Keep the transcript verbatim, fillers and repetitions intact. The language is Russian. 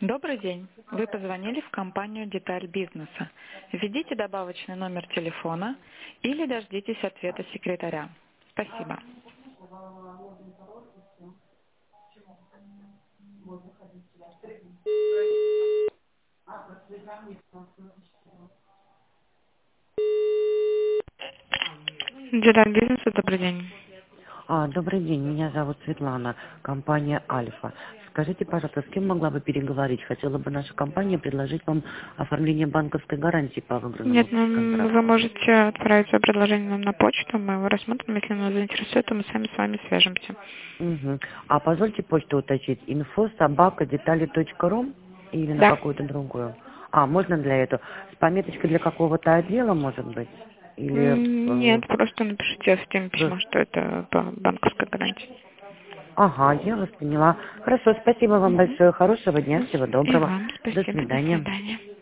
Добрый день. Вы позвонили в компанию «Деталь бизнеса». Введите добавочный номер телефона или дождитесь ответа секретаря. Спасибо. «Деталь бизнеса», добрый день. А, добрый день, меня зовут Светлана, компания «Альфа». Скажите, пожалуйста, с кем могла бы переговорить? Хотела бы наша компания предложить вам оформление банковской гарантии по выигранному Нет, ну, вы контракту. можете отправить свое предложение нам на почту, мы его рассмотрим, если нас заинтересует, то мы сами с вами свяжемся. Угу. А позвольте почту уточнить. инфо собака детали точка ру или на Да. какую-то другую? А, можно для этого? С пометочкой для какого-то отдела, может быть? Или М, э, Нет, просто напишите в теме просто... письма, что это ба- банковская гарантия. Ага, я вас поняла. Хорошо, спасибо вам Мгм. большое. Хорошего дня, всего И доброго. вам До спасибо, до свидания. свидания.